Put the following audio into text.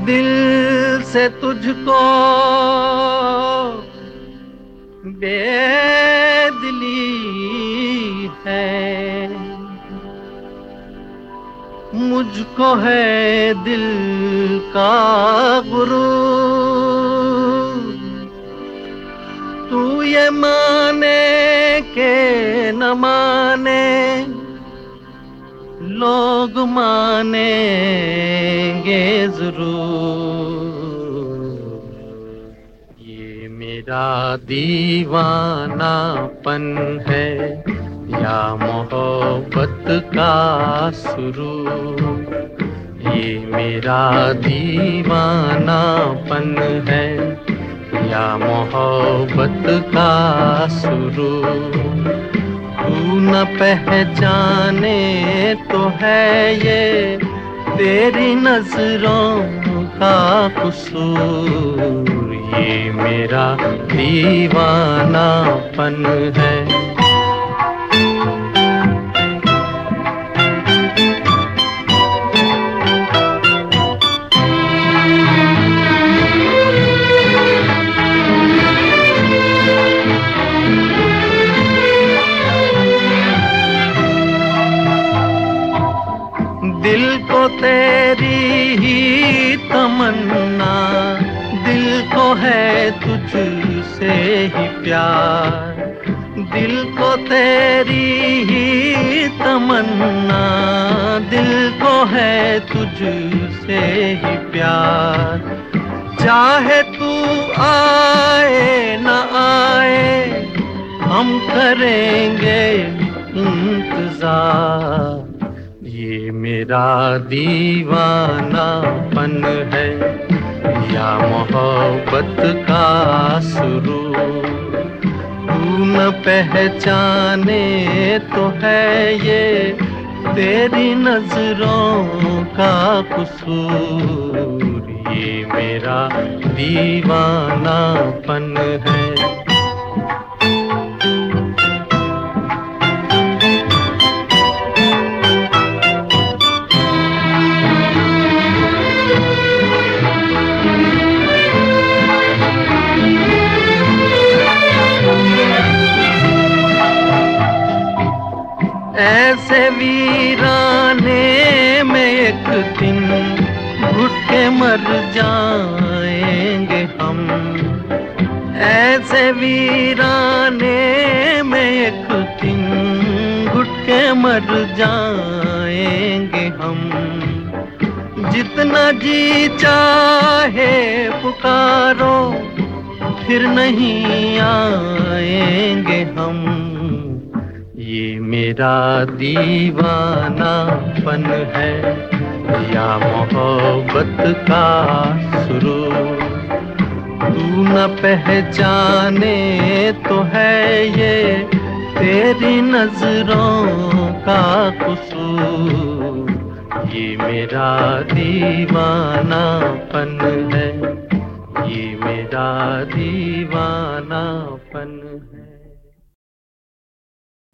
दिल से तुझको बेदिली है, मुझको है दिल का गुरूर। तू ये माने के न माने, लोग मानेंगे जरूर। ये मेरा दीवानापन है या मोहब्बत का सुरूर। ये मेरा दीवानापन है या मोहब्बत का सुरूर। तू न पहचाने तो है ये तेरी नजरों का कसूर। ये मेरा दीवानापन है। दिल को तेरी ही तमन्ना, दिल को है तुझसे ही प्यार। दिल को तेरी ही तमन्ना, दिल को है तुझसे ही प्यार। चाहे तू आए न आए, हम करेंगे इंतजार। ये मेरा दीवानापन है या मोहब्बत का सुरूर। तू न पहचाने तो है ये तेरी नजरों का कसूर। ये मेरा दीवानापन है। ऐसे वीराने में एक दिन घुट के मर जाएंगे हम। ऐसे वीराने में एक दिन घुट के मर जाएंगे हम। जितना जी चाहे पुकारो, फिर नहीं आएंगे हम। ये मेरा दीवानापन है या मोहब्बत का सुरूर। तू न पहचाने तो है ये तेरी नजरों का कसूर। ये मेरा दीवानापन है, ये मेरा दीवानापन है।